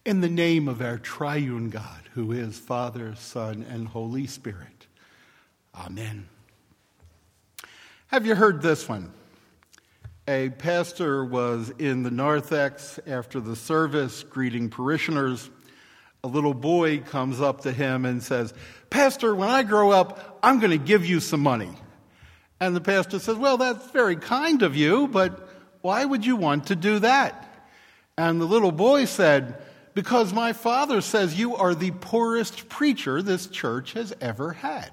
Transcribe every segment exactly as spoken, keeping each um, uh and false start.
In the name of our triune God, who is Father, Son, and Holy Spirit. Amen. Have you heard this one? A pastor was in the narthex after the service greeting parishioners. A little boy comes up to him and says, "Pastor, when I grow up, I'm going to give you some money." And the pastor says, "Well, that's very kind of you, but why would you want to do that?" And the little boy said, "Because my father says you are the poorest preacher this church has ever had."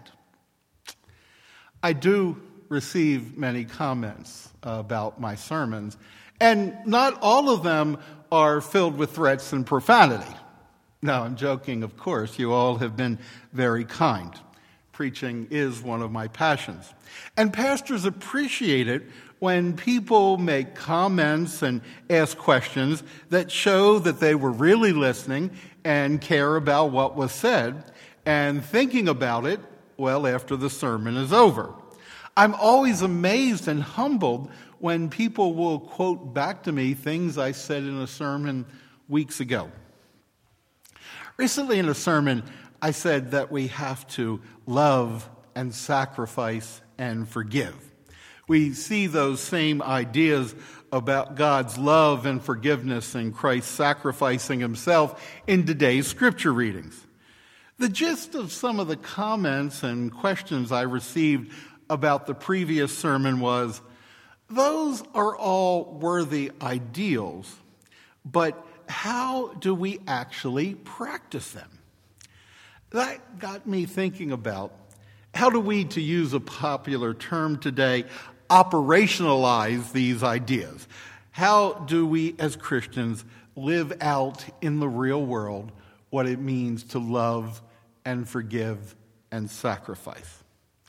I do receive many comments about my sermons, and not all of them are filled with threats and profanity. No, I'm joking, of course. You all have been very kind. Preaching is one of my passions. And pastors appreciate it when people make comments and ask questions that show that they were really listening and care about what was said and thinking about it, well, after the sermon is over. I'm always amazed and humbled when people will quote back to me things I said in a sermon weeks ago. Recently in a sermon, I said that we have to love and sacrifice and forgive. We see those same ideas about God's love and forgiveness and Christ sacrificing himself in today's scripture readings. The gist of some of the comments and questions I received about the previous sermon was, those are all worthy ideals, but how do we actually practice them? That got me thinking about, how do we, to use a popular term today, operationalize these ideas? How do we as Christians live out in the real world what it means to love and forgive and sacrifice?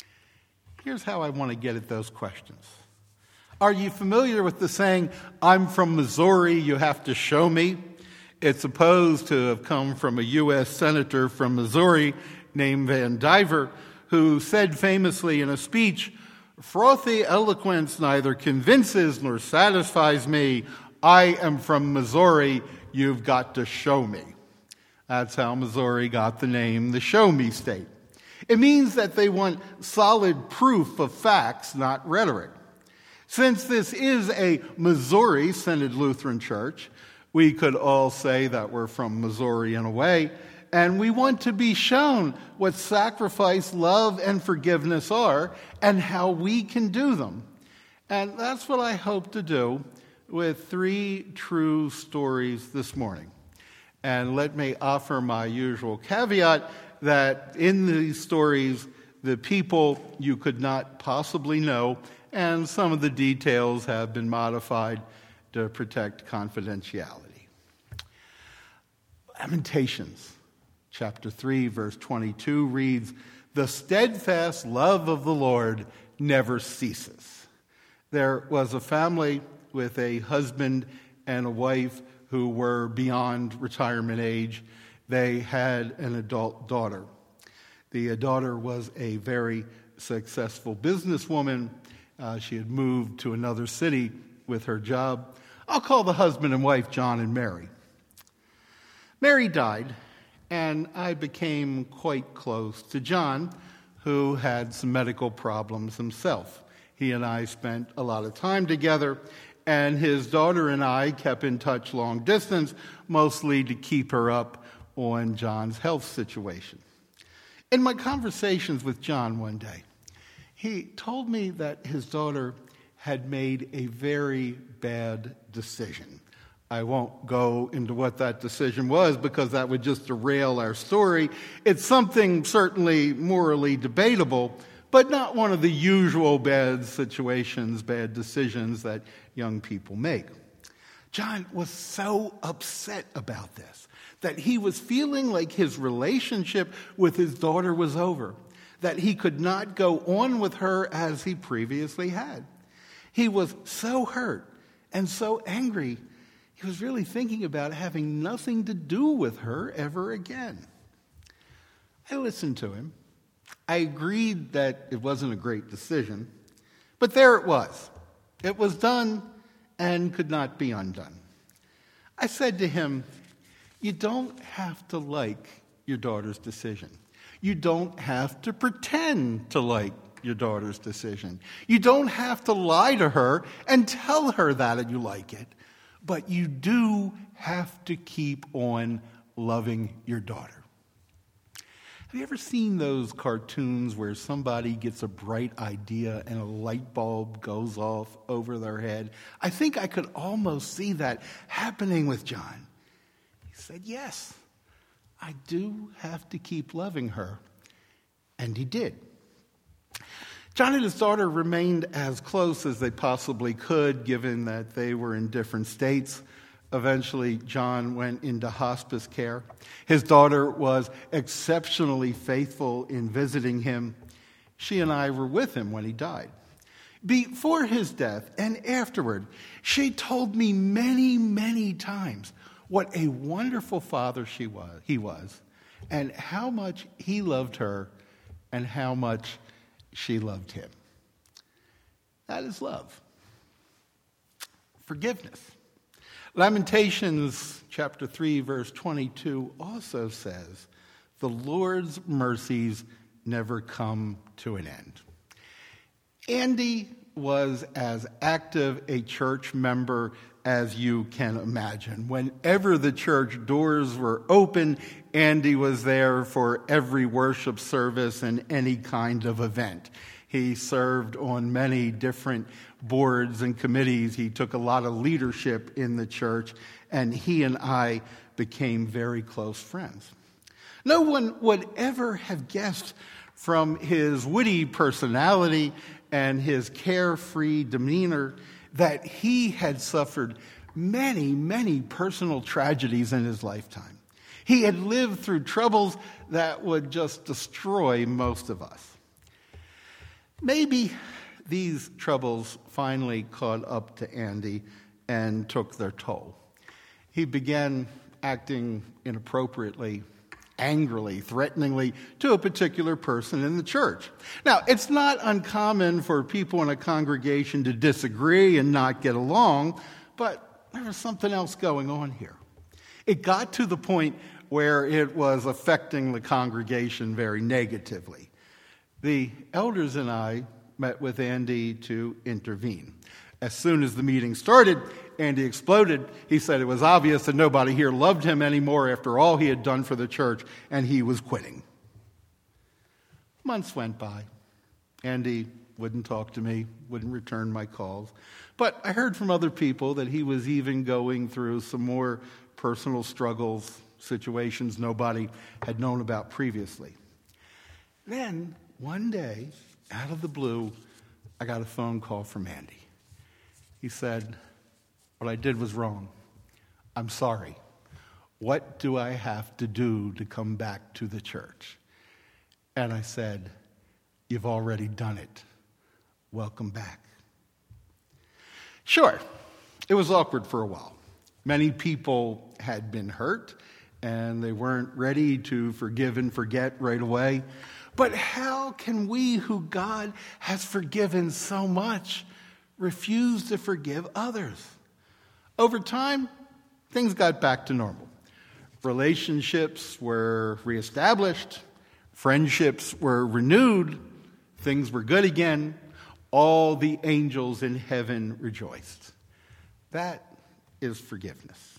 Here's how I want to get at those questions. Are you familiar with the saying, "I'm from Missouri, you have to show me"? It's supposed to have come from a U S senator from Missouri named Van Diver, who said famously in a speech, "Frothy eloquence neither convinces nor satisfies me. I am from Missouri, you've got to show me." That's how Missouri got the name the Show Me State. It means that they want solid proof of facts, not rhetoric. Since this is a Missouri Synod Lutheran Church, we could all say that we're from Missouri in a way, and we want to be shown what sacrifice, love, and forgiveness are and how we can do them. And that's what I hope to do with three true stories this morning. And let me offer my usual caveat that in these stories, the people you could not possibly know, and some of the details have been modified to protect confidentiality. Lamentations, chapter three, verse twenty-two reads, "The steadfast love of the Lord never ceases." There was a family with a husband and a wife who were beyond retirement age. They had an adult daughter. The daughter was a very successful businesswoman. Uh, she had moved to another city with her job. I'll call the husband and wife John and Mary. Mary died, and I became quite close to John, who had some medical problems himself. He and I spent a lot of time together, and his daughter and I kept in touch long distance, mostly to keep her up on John's health situation. In my conversations with John one day, he told me that his daughter had made a very bad decision. I won't go into what that decision was because that would just derail our story. It's something certainly morally debatable, but not one of the usual bad situations, bad decisions that young people make. John was so upset about this that he was feeling like his relationship with his daughter was over, that he could not go on with her as he previously had. He was so hurt and so angry, he was really thinking about having nothing to do with her ever again. I listened to him. I agreed that it wasn't a great decision, but there it was. It was done and could not be undone. I said to him, You don't have to like your daughter's decision. You don't have to pretend to like your daughter's decision. You don't have to lie to her and tell her that you like it. But you do have to keep on loving your daughter. Have you ever seen those cartoons where somebody gets a bright idea and a light bulb goes off over their head? I think I could almost see that happening with John. He said, yes, I do have to keep loving her. And he did. John and his daughter remained as close as they possibly could, given that they were in different states. Eventually, John went into hospice care. His daughter was exceptionally faithful in visiting him. She and I were with him when he died. Before his death and afterward, she told me many, many times what a wonderful father she was, he was, and how much he loved her and how much she loved him. That is love. Forgiveness. Lamentations chapter three, verse twenty-two also says, the Lord's mercies never come to an end. Andy was as active a church member as you can imagine. Whenever the church doors were open, Andy was there for every worship service and any kind of event. He served on many different boards and committees. He took a lot of leadership in the church, and he and I became very close friends. No one would ever have guessed from his witty personality and his carefree demeanor that he had suffered many, many personal tragedies in his lifetime. He had lived through troubles that would just destroy most of us. Maybe these troubles finally caught up to Andy and took their toll. He began acting inappropriately, angrily, threateningly to a particular person in the church. Now, it's not uncommon for people in a congregation to disagree and not get along, but there was something else going on here. It got to the point where it was affecting the congregation very negatively. The elders and I met with Andy to intervene. As soon as the meeting started, Andy exploded. He said it was obvious that nobody here loved him anymore after all he had done for the church, and he was quitting. Months went by. Andy wouldn't talk to me, wouldn't return my calls. But I heard from other people that he was even going through some more personal struggles, situations nobody had known about previously. Then, one day, out of the blue, I got a phone call from Andy. He said, what I did was wrong. I'm sorry. What do I have to do to come back to the church? And I said, you've already done it. Welcome back. Sure, it was awkward for a while. Many people had been hurt, and they weren't ready to forgive and forget right away. But how can we, who God has forgiven so much, refuse to forgive others? Over time, things got back to normal. Relationships were reestablished. Friendships were renewed. Things were good again. All the angels in heaven rejoiced. That is forgiveness.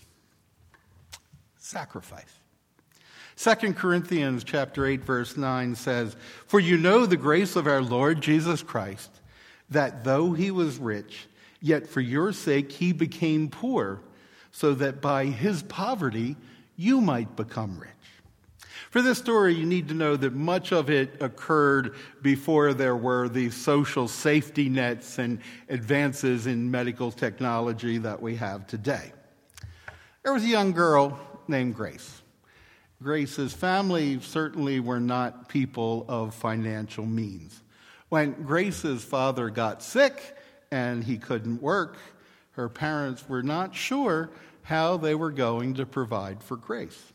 Sacrifice. Second Corinthians chapter eight, verse nine says, for you know the grace of our Lord Jesus Christ, that though he was rich, yet for your sake he became poor, so that by his poverty you might become rich. For this story, you need to know that much of it occurred before there were the social safety nets and advances in medical technology that we have today. There was a young girl named Grace. Grace's family certainly were not people of financial means. When Grace's father got sick and he couldn't work, her parents were not sure how they were going to provide for Grace.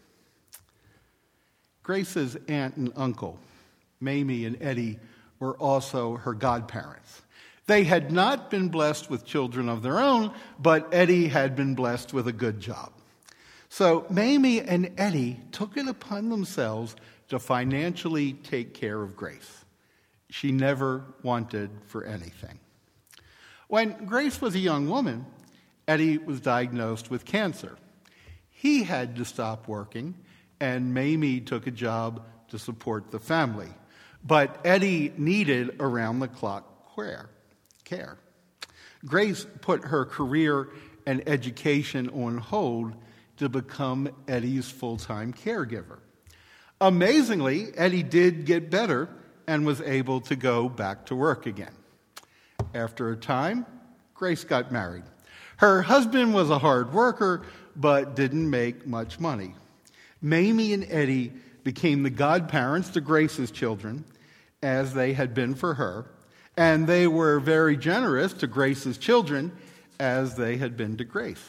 Grace's aunt and uncle, Mamie and Eddie, were also her godparents. They had not been blessed with children of their own, but Eddie had been blessed with a good job. So Mamie and Eddie took it upon themselves to financially take care of Grace. She never wanted for anything. When Grace was a young woman, Eddie was diagnosed with cancer. He had to stop working, and Mamie took a job to support the family. But Eddie needed around-the-clock care. Grace put her career and education on hold to become Eddie's full-time caregiver. Amazingly, Eddie did get better and was able to go back to work again. After a time, Grace got married. Her husband was a hard worker, but didn't make much money. Mamie and Eddie became the godparents to Grace's children, as they had been for her, and they were very generous to Grace's children, as they had been to Grace.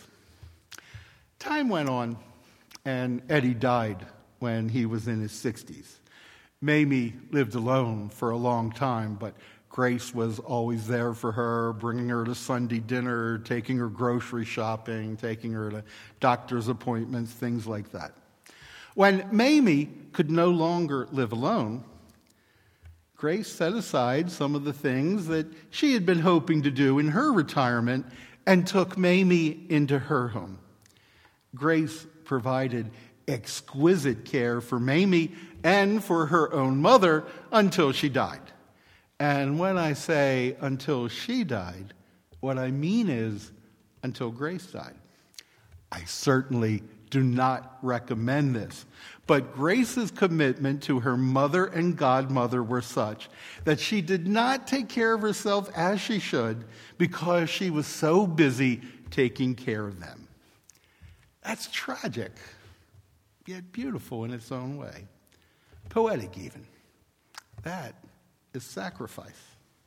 Time went on, and Eddie died when he was in his sixties. Mamie lived alone for a long time, but Grace was always there for her, bringing her to Sunday dinner, taking her grocery shopping, taking her to doctor's appointments, things like that. When Mamie could no longer live alone, Grace set aside some of the things that she had been hoping to do in her retirement and took Mamie into her home. Grace provided exquisite care for Mamie and for her own mother until she died. And when I say until she died, what I mean is until Grace died. I certainly do not recommend this, but Grace's commitment to her mother and godmother were such that she did not take care of herself as she should because she was so busy taking care of them. That's tragic, yet beautiful in its own way. Poetic even. That is sacrifice.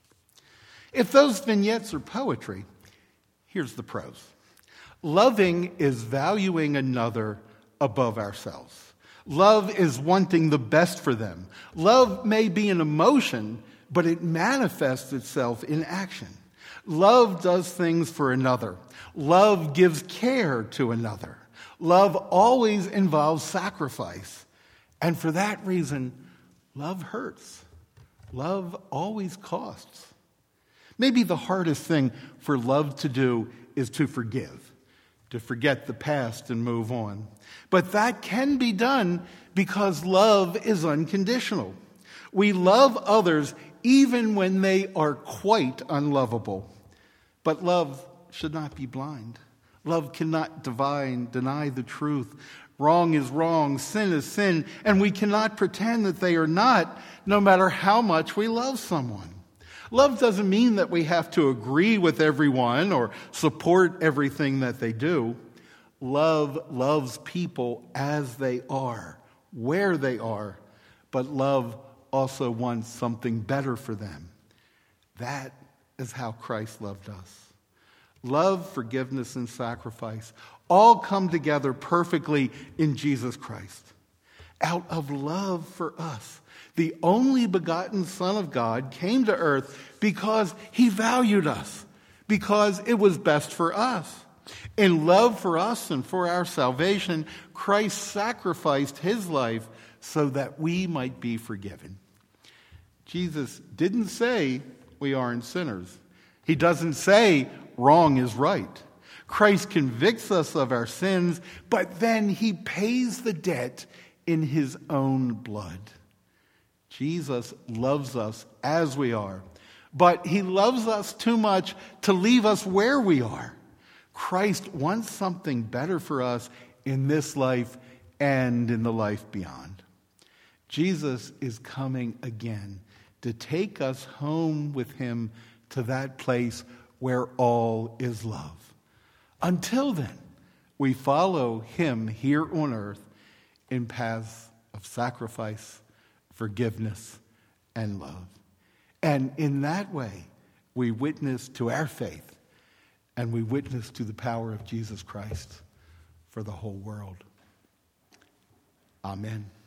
If those vignettes are poetry, here's the prose. Loving is valuing another above ourselves. Love is wanting the best for them. Love may be an emotion, but it manifests itself in action. Love does things for another. Love gives care to another. Love always involves sacrifice. And for that reason, love hurts. Love always costs. Maybe the hardest thing for love to do is to forgive, to forget the past and move on. But that can be done because love is unconditional. We love others even when they are quite unlovable. But love should not be blind. Love cannot divine, deny the truth. Wrong is wrong, sin is sin, and we cannot pretend that they are not, no matter how much we love someone. Love doesn't mean that we have to agree with everyone or support everything that they do. Love loves people as they are, where they are, but love also wants something better for them. That is how Christ loved us. Love, forgiveness, and sacrifice all come together perfectly in Jesus Christ. Out of love for us, the only begotten Son of God came to earth because he valued us, because it was best for us. In love for us and for our salvation, Christ sacrificed his life so that we might be forgiven. Jesus didn't say we aren't sinners. He doesn't say wrong is right. Christ convicts us of our sins, but then he pays the debt in his own blood. Jesus loves us as we are, but he loves us too much to leave us where we are. Christ wants something better for us in this life and in the life beyond. Jesus is coming again to take us home with him to that place where all is love. Until then, we follow him here on earth in paths of sacrifice, forgiveness, and love. And in that way, we witness to our faith, and we witness to the power of Jesus Christ for the whole world. Amen.